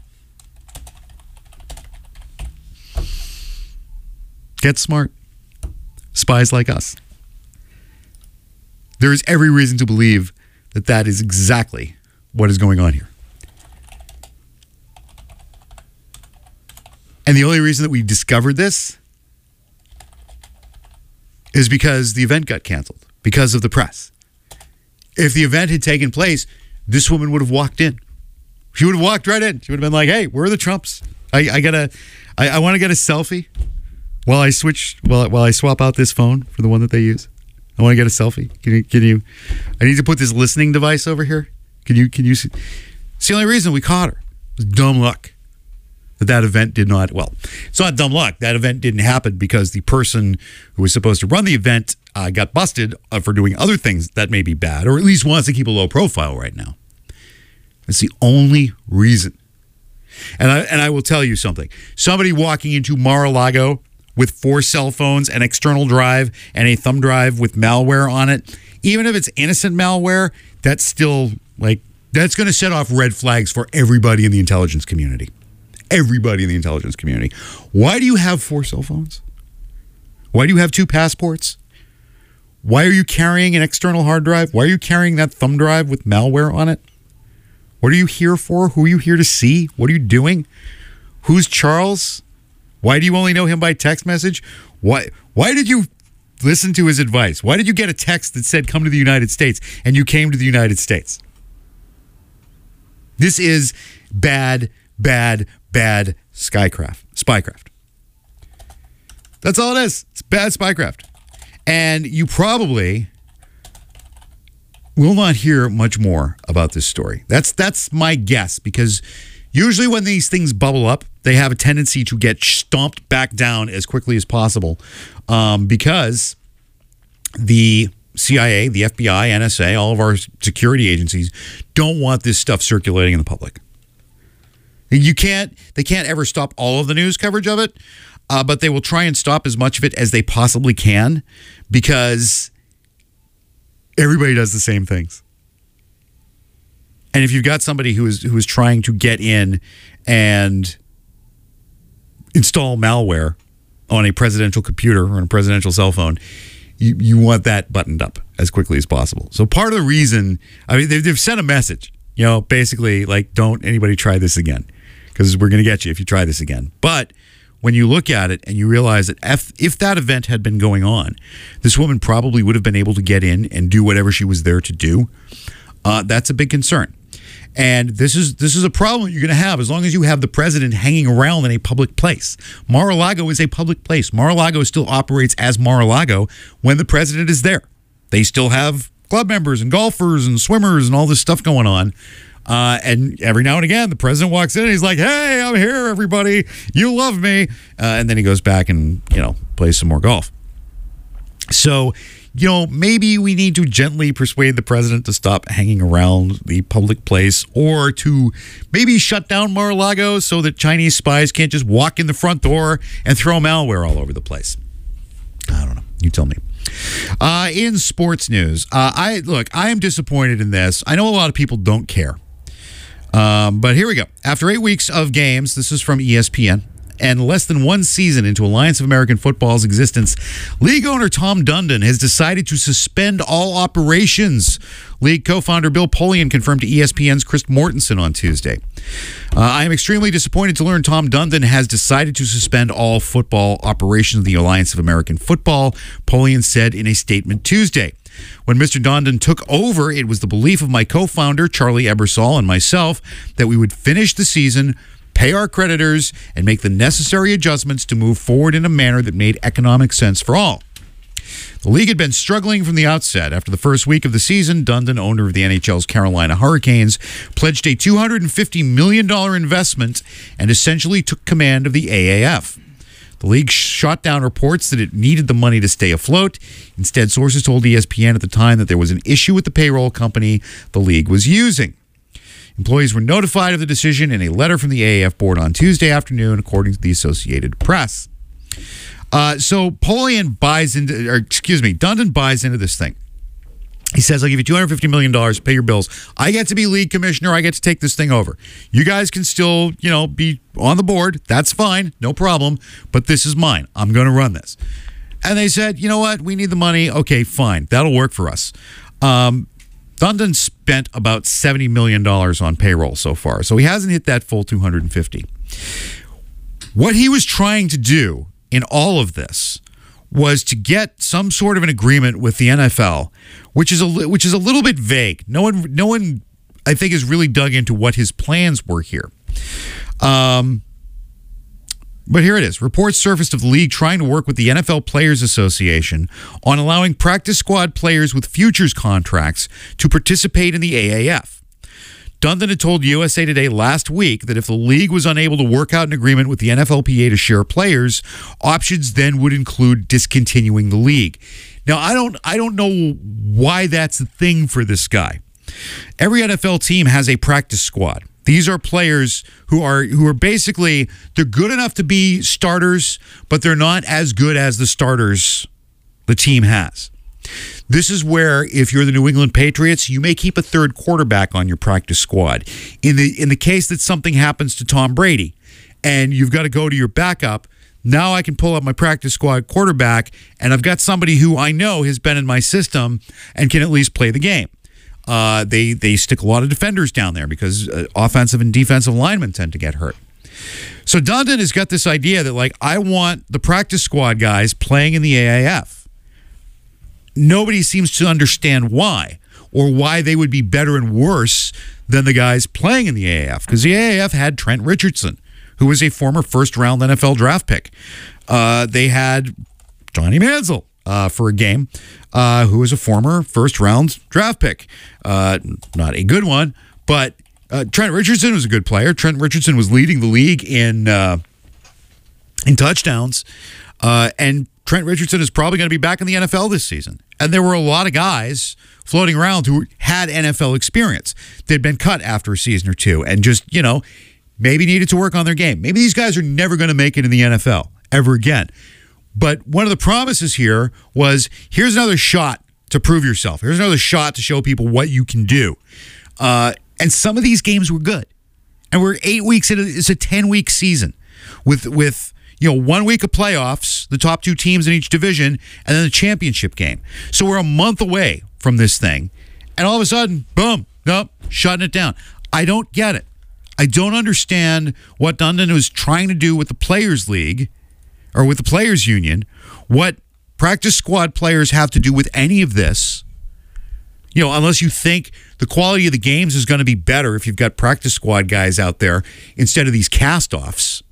Get smart. Spies like us. There is every reason to believe that that is exactly what is going on here. And the only reason that we discovered this is because the event got canceled, because of the press. If the event had taken place, this woman would have walked in. She would have walked right in. She would have been like, hey, where are the Trumps? I, I gotta, I, I want to get a selfie while I switch, while, while I swap out this phone for the one that they use. I want to get a selfie. Can you, can you, I need to put this listening device over here. Can you, can you see? It's the only reason we caught her. It was dumb luck that that event did not, well, it's not dumb luck. That event didn't happen because the person who was supposed to run the event uh, got busted uh, for doing other things that may be bad, or at least wants to keep a low profile right now. It's the only reason. And I, and I will tell you something. Somebody walking into Mar-a-Lago with four cell phones, an external drive, and a thumb drive with malware on it, even if it's innocent malware, that's still, like, that's going to set off red flags for everybody in the intelligence community. Everybody in the intelligence community. Why do you have four cell phones? Why do you have two passports? Why are you carrying an external hard drive? Why are you carrying that thumb drive with malware on it? What are you here for? Who are you here to see? What are you doing? Who's Charles? Why do you only know him by text message? Why why did you listen to his advice? Why did you get a text that said come to the United States and you came to the United States? This is bad, bad, bad skycraft, spycraft. That's all it is. It's bad spycraft. And you probably will not hear much more about this story. That's that's my guess, because usually when these things bubble up, they have a tendency to get stomped back down as quickly as possible um, because the C I A, the F B I, N S A, all of our security agencies don't want this stuff circulating in the public. You can't, they can't ever stop all of the news coverage of it, uh, but they will try and stop as much of it as they possibly can because everybody does the same things. And if you've got somebody who is who is trying to get in and install malware on a presidential computer or on a presidential cell phone, you, you want that buttoned up as quickly as possible. So part of the reason, I mean, they've, they've sent a message, you know, basically like, don't anybody try this again, because we're going to get you if you try this again. But when you look at it and you realize that if, if that event had been going on, this woman probably would have been able to get in and do whatever she was there to do. Uh, that's a big concern. And this is this is a problem you're going to have as long as you have the president hanging around in a public place. Mar-a-Lago is a public place. Mar-a-Lago still operates as Mar-a-Lago when the president is there. They still have club members and golfers and swimmers and all this stuff going on. Uh, and every now and again, the president walks in and he's like, hey, I'm here, everybody. You love me. Uh, and then he goes back and, you know, plays some more golf. So, you know, maybe we need to gently persuade the president to stop hanging around the public place, or to maybe shut down Mar-a-Lago so that Chinese spies can't just walk in the front door and throw malware all over the place. I don't know. You tell me. Uh, in sports news, uh, I look, I am disappointed in this. I know a lot of people don't care. Um, but here we go. After eight weeks of games, this is from E S P N, and less than one season into Alliance of American Football's existence, league owner Tom Dundon has decided to suspend all operations. League co-founder Bill Polian confirmed to E S P N's Chris Mortensen on Tuesday. Uh, I am extremely disappointed to learn Tom Dundon has decided to suspend all football operations of the Alliance of American Football, Polian said in a statement Tuesday. When Mister Dundon took over, it was the belief of my co-founder, Charlie Ebersol, and myself that we would finish the season, pay our creditors, and make the necessary adjustments to move forward in a manner that made economic sense for all. The league had been struggling from the outset. After the first week of the season, Dundon, owner of the N H L's Carolina Hurricanes, pledged a two hundred fifty million dollars investment and essentially took command of the A A F. The league shot down reports that it needed the money to stay afloat. Instead, sources told E S P N at the time that there was an issue with the payroll company the league was using. Employees were notified of the decision in a letter from the A A F board on Tuesday afternoon, according to the Associated Press. Uh, so Polian buys into, or excuse me, Dundon buys into this thing. He says, I'll give you two hundred fifty million dollars to pay your bills. I get to be league commissioner. I get to take this thing over. You guys can still, you know, be on the board. That's fine. No problem. But this is mine. I'm going to run this. And they said, you know what? We need the money. Okay, fine. That'll work for us. Um, Dundon spent about seventy million dollars on payroll so far. So he hasn't hit that full two hundred fifty. What he was trying to do in all of this was to get some sort of an agreement with the N F L, which is a which is a little bit vague. No one, no one, I think, has really dug into what his plans were here. Um, but here it is. Reports surfaced of the league trying to work with the N F L Players Association on allowing practice squad players with futures contracts to participate in the A A F. Dundon had told U S A Today last week that if the league was unable to work out an agreement with the N F L P A to share players, options then would include discontinuing the league. Now, I don't I don't know why that's a thing for this guy. Every N F L team has a practice squad. These are players who are who are basically, they're good enough to be starters, but they're not as good as the starters the team has. This is where, if you're the New England Patriots, you may keep a third quarterback on your practice squad. In the in the case that something happens to Tom Brady and you've got to go to your backup, now I can pull up my practice squad quarterback, and I've got somebody who I know has been in my system and can at least play the game. Uh, they, they stick a lot of defenders down there because uh, offensive and defensive linemen tend to get hurt. So Dundon has got this idea that, like, I want the practice squad guys playing in the A A F. Nobody seems to understand why, or why they would be better and worse than the guys playing in the A A F, because the A A F had Trent Richardson, who was a former first-round N F L draft pick. Uh, they had Johnny Manziel uh, for a game, uh, who was a former first-round draft pick. Uh, not a good one, but uh, Trent Richardson was a good player. Trent Richardson was leading the league in uh, in touchdowns, uh, and Trent Richardson is probably going to be back in the N F L this season. And there were a lot of guys floating around who had N F L experience. They'd been cut after a season or two and just, you know, maybe needed to work on their game. Maybe these guys are never going to make it in the N F L ever again. But one of the promises here was, here's another shot to prove yourself. Here's another shot to show people what you can do. Uh, and some of these games were good. And we're eight weeks into, it's a ten-week season with with... You know, one week of playoffs, the top two teams in each division, and then the championship game. So we're a month away from this thing. And all of a sudden, boom, nope, shutting it down. I don't get it. I don't understand what Dundon was trying to do with the Players League or with the Players Union, what practice squad players have to do with any of this. You know, unless you think the quality of the games is going to be better if you've got practice squad guys out there instead of these cast-offs.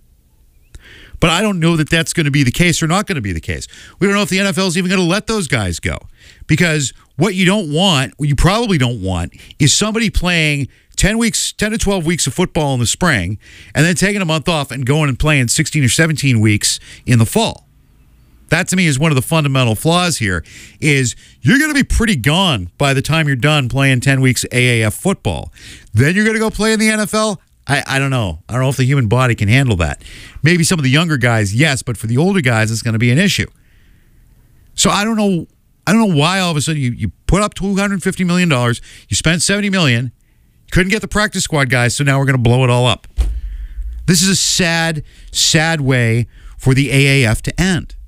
But I don't know that that's going to be the case or not going to be the case. We don't know if the N F L is even going to let those guys go. Because what you don't want, what you probably don't want, is somebody playing ten weeks, ten to twelve weeks of football in the spring and then taking a month off and going and playing sixteen or seventeen weeks in the fall. That, to me, is one of the fundamental flaws here, is you're going to be pretty gone by the time you're done playing ten weeks A A F football. Then you're going to go play in the N F L? I, I don't know. I don't know if the human body can handle that. Maybe some of the younger guys, yes, but for the older guys, it's going to be an issue. So I don't know I don't know why all of a sudden you, you put up two hundred fifty million dollars, you spent seventy million dollars, couldn't get the practice squad guys, so now we're going to blow it all up. This is a sad, sad way for the A A F to end.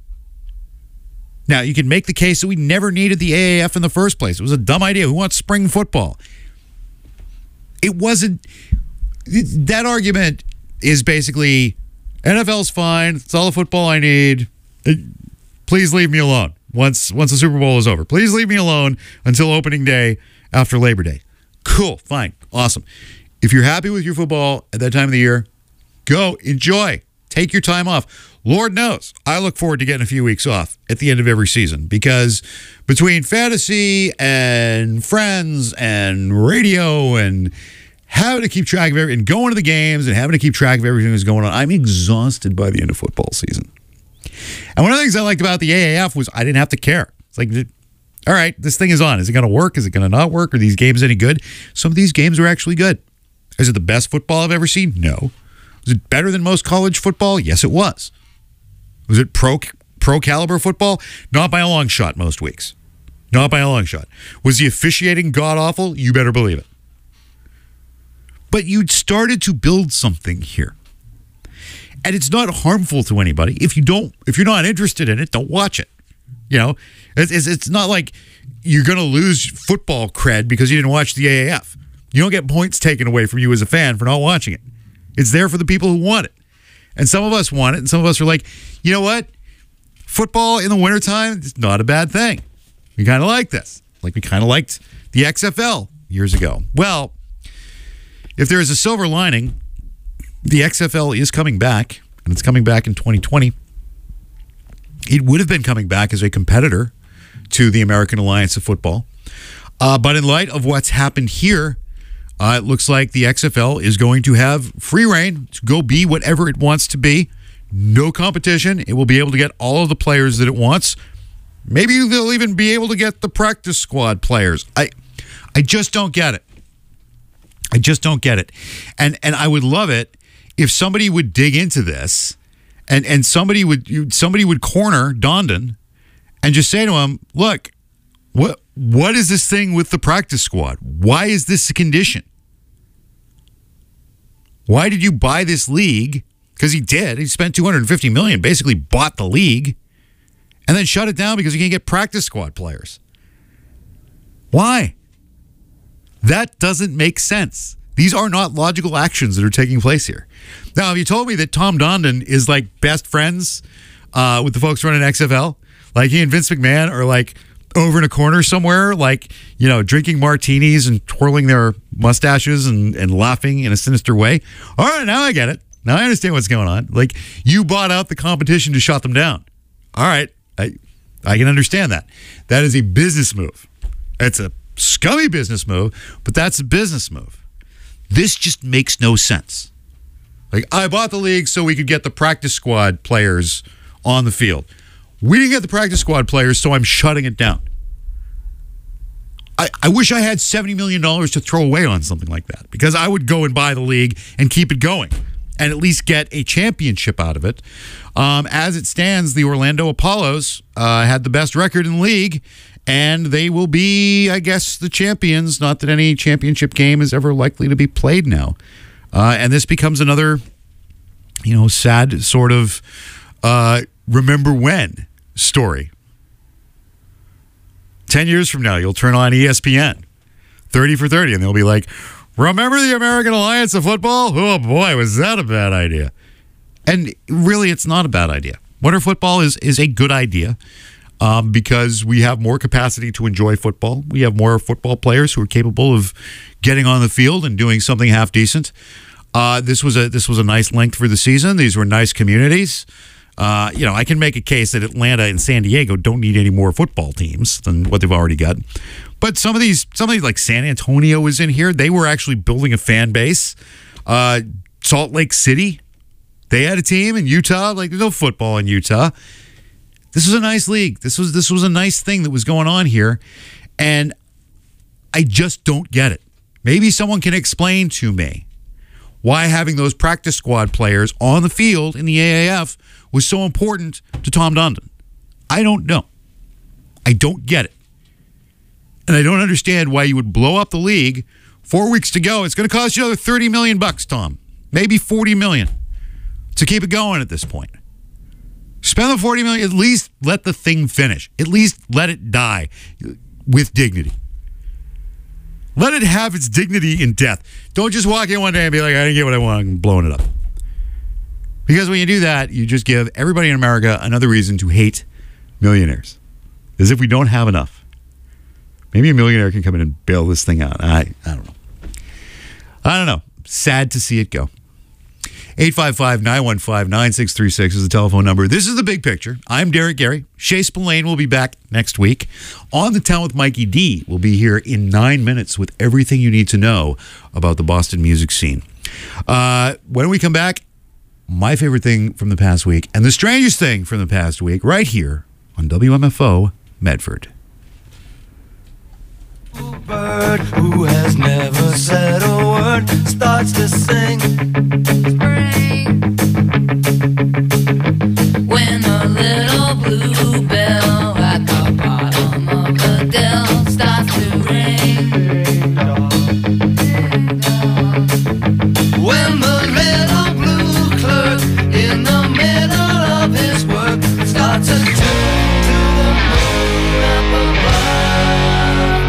Now, you can make the case that we never needed the A A F in the first place. It was a dumb idea. Who wants spring football? It wasn't... That argument is basically, N F L's fine. It's all the football I need. Please leave me alone once once the Super Bowl is over. Please leave me alone until opening day after Labor Day. Cool. Fine. Awesome. If you're happy with your football at that time of the year, go. Enjoy. Take your time off. Lord knows, I look forward to getting a few weeks off at the end of every season because between fantasy and friends and radio and having to keep track of everything, and going to the games and having to keep track of everything that's going on, I'm exhausted by the end of football season. And one of the things I liked about the A A F was I didn't have to care. It's like, all right, this thing is on. Is it going to work? Is it going to not work? Are these games any good? Some of these games are actually good. Is it the best football I've ever seen? No. Was it better than most college football? Yes, it was. Was it pro pro caliber football? Not by a long shot most weeks. Not by a long shot. Was the officiating god-awful? You better believe it. But you'd started to build something here. And it's not harmful to anybody. If you don't, if you're not interested in it, don't watch it. You know, it's, it's, it's not like you're going to lose football cred because you didn't watch the A A F. You don't get points taken away from you as a fan for not watching it. It's there for the people who want it. And some of us want it, and some of us are like, you know what? Football in the wintertime is not a bad thing. We kind of like this. Like we kind of liked the X F L years ago. Well, if there is a silver lining, the X F L is coming back, and it's coming back in twenty twenty. It would have been coming back as a competitor to the American Alliance of Football. Uh, but in light of what's happened here, uh, it looks like the X F L is going to have free reign to go be whatever it wants to be. No competition. It will be able to get all of the players that it wants. Maybe they'll even be able to get the practice squad players. I, I just don't get it. I just don't get it. And and I would love it if somebody would dig into this and, and somebody would somebody would corner Dondon and just say to him, look, what what is this thing with the practice squad? Why is this a condition? Why did you buy this league? Because he did. He spent two hundred fifty million dollars, basically bought the league, and then shut it down because you can't get practice squad players. Why? That doesn't make sense. These are not logical actions that are taking place here. Now, if you told me that Tom Dondon is like best friends uh, with the folks running X F L, like he and Vince McMahon are like over in a corner somewhere, like, you know, drinking martinis and twirling their mustaches and, and laughing in a sinister way. All right, now I get it. Now I understand what's going on. Like, you bought out the competition to shut them down. All right, I I can understand that. That is a business move. It's a scummy business move, but that's a business move. This just makes no sense. Like, I bought the league so we could get the practice squad players on the field. We didn't get the practice squad players, so I'm shutting it down. I, I wish I had seventy million dollars to throw away on something like that, because I would go and buy the league and keep it going and at least get a championship out of it. Um, as it stands, the Orlando Apollos uh, had the best record in the league, and they will be, I guess, the champions. Not that any championship game is ever likely to be played now. Uh, and this becomes another, you know, sad sort of uh, remember when story. Ten years from now, you'll turn on E S P N, thirty for thirty, and they'll be like, remember the American Alliance of Football? Oh, boy, was that a bad idea. And really, it's not a bad idea. Winter football is, is a good idea. um, because we have more capacity to enjoy football. We have more football players who are capable of getting on the field and doing something half decent. Uh, this was a this was a nice length for the season. These were nice communities. Uh, you know, I can make a case that Atlanta and San Diego don't need any more football teams than what they've already got. But some of these, some of these, like San Antonio is in here. They were actually building a fan base. Uh, Salt Lake City, they had a team. In Utah, like there's no football in Utah. This was a nice league. This was this was a nice thing that was going on here, and I just don't get it. Maybe someone can explain to me why having those practice squad players on the field in the A A F was so important to Tom Dundon. I don't know. I don't get it. And I don't understand why you would blow up the league. Four weeks to go. It's going to cost you another thirty million bucks, Tom. Maybe forty million to keep it going at this point. Spend the forty million. At least let the thing finish. At least let it die with dignity. Let it have its dignity in death. Don't just walk in one day and be like, I didn't get what I want. I'm blowing it up. Because when you do that, you just give everybody in America another reason to hate millionaires. As if we don't have enough. Maybe a millionaire can come in and bail this thing out. I, I don't know. I don't know. Sad to see it go. eight five five, nine one five, nine six three six is the telephone number. This is the big picture. I'm Derek Gary. Shay Spillane will be back next week. On the Town with Mikey D will be here in nine minutes with everything you need to know about the Boston music scene. Uh, when we come back, my favorite thing from the past week and the strangest thing from the past week right here on W M F O Medford. Bird who has never said a word starts to sing. Spring. When a little bluebell at the bottom of the dell starts to ring. When the little blue clerk in the middle of his work starts to tune to the moon up above.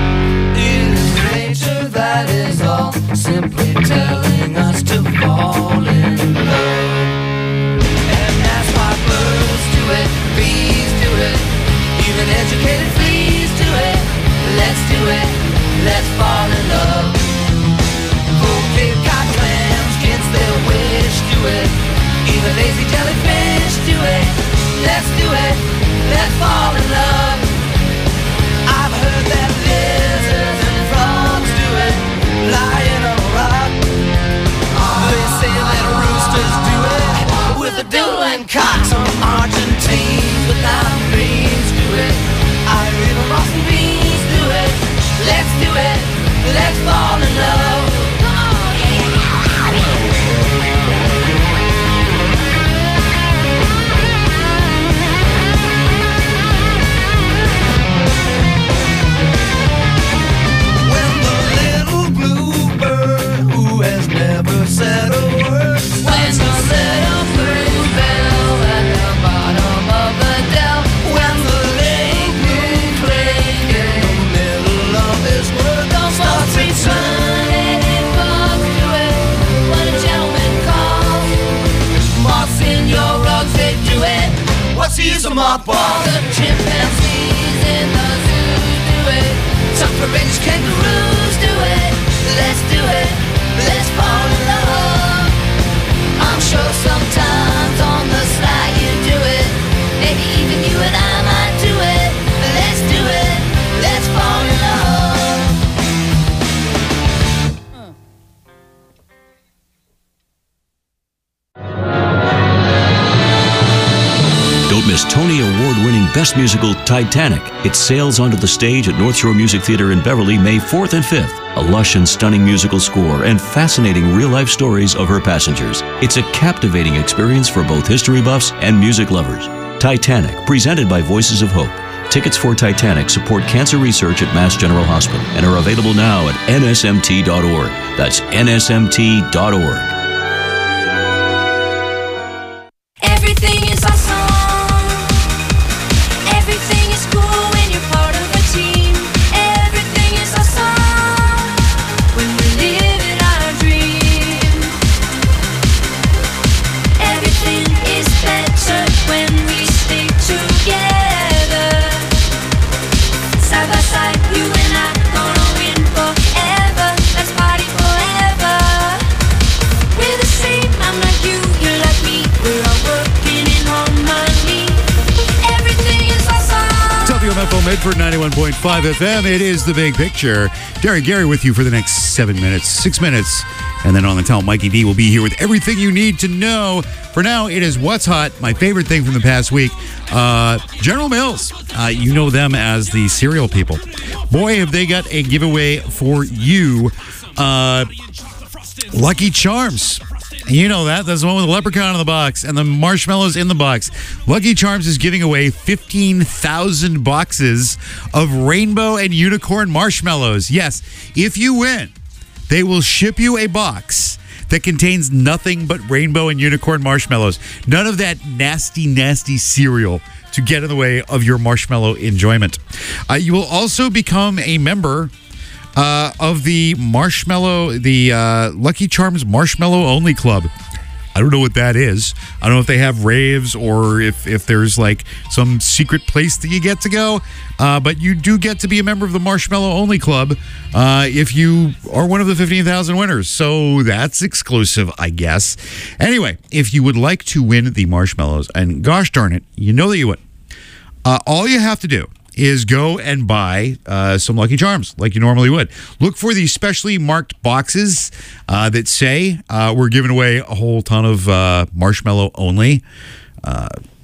That is all, simply telling us to fall in love. And that's why birds do it, bees do it, even educated fleas do it. Let's do it, let's fall in love. Okay, got clams against their wish, do it. Even lazy jellyfish do it. Let's do it, let's fall in love. I've heard that lizards and frogs do it, lying on a rock. They say that roosters do it with a doodle and cock. Some Argentines without brains do it. Irish Boston bees do it. Let's do it, let's fall in love. Never said a word. When the little bluebell at the bottom of the dell, when the late moon cling in the middle of his work, don't start to turn any bugs to it. When a gentleman calls, moths in your rugs, they do it. What's the use of mothballs? The chimpanzees in the zoo do it. Some courageous kangaroos do it. Let's do it. Let's fall in love. I'm sure sometimes on the sly you do it. Maybe even you and I might do it. Let's do it. Let's fall in love. Don't miss Tony Award-winning Best Musical Titanic. It sails onto the stage at North Shore Music Theater in Beverly May fourth and fifth. A lush and stunning musical score and fascinating real-life stories of her passengers. It's a captivating experience for both history buffs and music lovers. Titanic, presented by Voices of Hope. Tickets for Titanic support cancer research at Mass General Hospital and are available now at N S M T dot org. That's N S M T dot org. Everything is awesome. Everything is cool when you're part of a team. Everything is awesome when we're living our dream. Everything is better when we stick together. M F O Medford ninety-one point five F M. It is The Big Picture. Derek Gary with you for the next seven minutes, six minutes. And then on the towel, Mikey D will be here with everything you need to know. For now, it is What's Hot, my favorite thing from the past week. Uh, General Mills, uh, you know them as the cereal people. Boy, have they got a giveaway for you. Uh, Lucky Charms. You know that. That's the one with the leprechaun in the box and the marshmallows in the box. Lucky Charms is giving away fifteen thousand boxes of rainbow and unicorn marshmallows. Yes, if you win, they will ship you a box that contains nothing but rainbow and unicorn marshmallows. None of that nasty, nasty cereal to get in the way of your marshmallow enjoyment. Uh, you will also become a member Uh, of the Marshmallow, the uh, Lucky Charms Marshmallow Only Club. I don't know what that is. I don't know if they have raves or if, if there's like some secret place that you get to go. Uh, but you do get to be a member of the Marshmallow Only Club uh, if you are one of the fifteen thousand winners. So that's exclusive, I guess. Anyway, if you would like to win the marshmallows, and gosh darn it, you know that you would, uh, all you have to do is go and buy uh, some Lucky Charms like you normally would. Look for the specially marked boxes uh, that say uh, we're giving away a whole ton of uh, marshmallow only uh,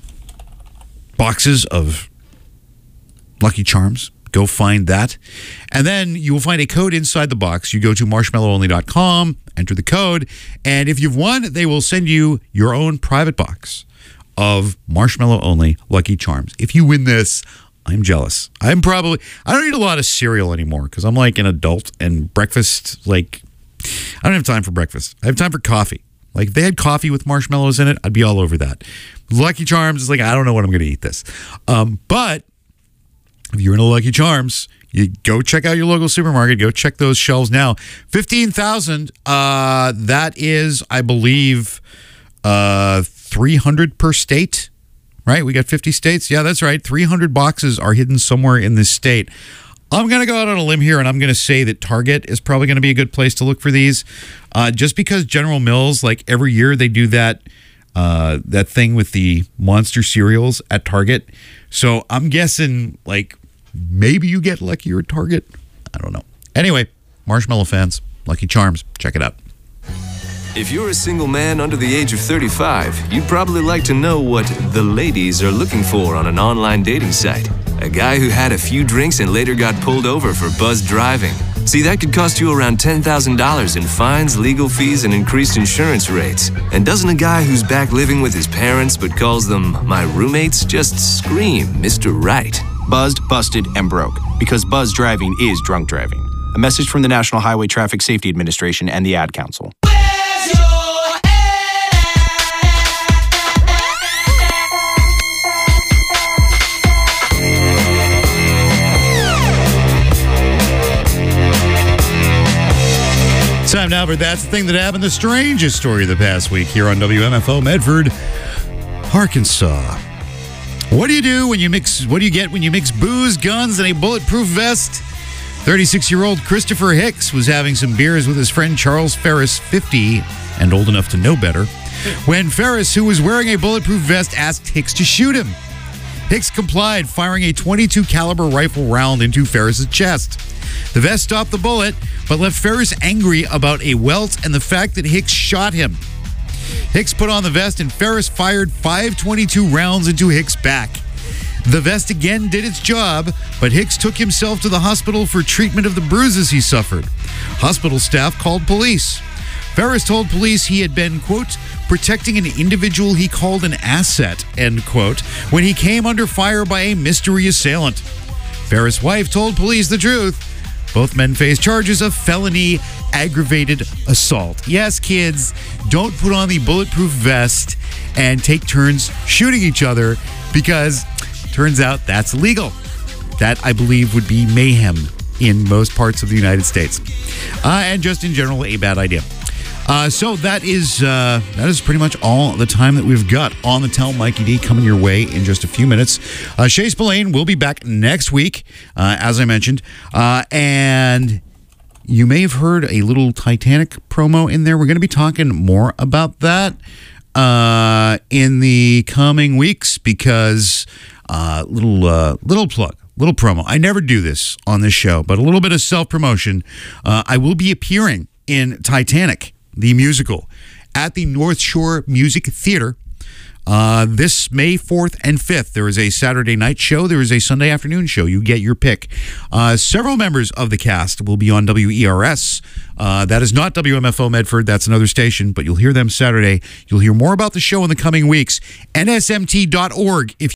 boxes of Lucky Charms. Go find that. And then you will find a code inside the box. You go to marshmallow only dot com, enter the code, and if you've won, they will send you your own private box of marshmallow only Lucky Charms. If you win this, I'm jealous. I'm probably, I don't eat a lot of cereal anymore because I'm like an adult and breakfast, like, I don't have time for breakfast. I have time for coffee. Like, if they had coffee with marshmallows in it, I'd be all over that. Lucky Charms is like, I don't know when I'm going to eat this. Um, but if you're into Lucky Charms, you go check out your local supermarket. Go check those shelves now. fifteen thousand, uh, that is, I believe, uh, three hundred per state. Right? We got fifty states. Yeah, that's right. three hundred boxes are hidden somewhere in this state. I'm going to go out on a limb here, and I'm going to say that Target is probably going to be a good place to look for these. Uh, just because General Mills, like every year, they do that uh, that thing with the monster cereals at Target. So I'm guessing, like, maybe you get luckier at Target. I don't know. Anyway, Marshmallow fans, Lucky Charms, check it out. If you're a single man under the age of thirty-five, you'd probably like to know what the ladies are looking for on an online dating site. A guy who had a few drinks and later got pulled over for buzzed driving. See, that could cost you around ten thousand dollars in fines, legal fees, and increased insurance rates. And doesn't a guy who's back living with his parents but calls them my roommates just scream Mister Right? Buzzed, busted, and broke. Because buzz driving is drunk driving. A message from the National Highway Traffic Safety Administration and the Ad Council. Time now for That's the Thing That Happened, the strangest story of the past week here on W M F O Medford, Arkansas. What do you do when you mix, what do you get when you mix booze, guns, and a bulletproof vest? thirty-six-year-old Christopher Hicks was having some beers with his friend Charles Ferris, fifty, and old enough to know better, when Ferris, who was wearing a bulletproof vest, asked Hicks to shoot him. Hicks complied, firing a twenty-two caliber rifle round into Ferris's chest. The vest stopped the bullet, but left Ferris angry about a welt and the fact that Hicks shot him. Hicks put on the vest, and Ferris fired five twenty-two rounds into Hicks' back. The vest again did its job, but Hicks took himself to the hospital for treatment of the bruises he suffered. Hospital staff called police. Ferris told police he had been, quote, protecting an individual he called an asset, end quote, when he came under fire by a mystery assailant. Ferris' wife told police the truth. Both men face charges of felony aggravated assault. Yes, kids, don't put on the bulletproof vest and take turns shooting each other, because turns out that's illegal. That, I believe, would be mayhem in most parts of the United States. Uh, and just in general, a bad idea. Uh, so that is uh, that is pretty much all the time that we've got on the Tell Mikey D, coming your way in just a few minutes. Uh, Shay Spillane will be back next week, uh, as I mentioned. Uh, and you may have heard a little Titanic promo in there. We're going to be talking more about that uh, in the coming weeks, because uh, little uh, little plug. little promo. I never do this on this show, but a little bit of self-promotion. Uh, I will be appearing in Titanic, the musical, at the North Shore Music Theater uh, this May fourth and fifth. There is a Saturday night show. There is a Sunday afternoon show. You get your pick. Uh, several members of the cast will be on W E R S. Uh, that is not W M F O Medford. That's another station, but you'll hear them Saturday. You'll hear more about the show in the coming weeks. N S M T dot org if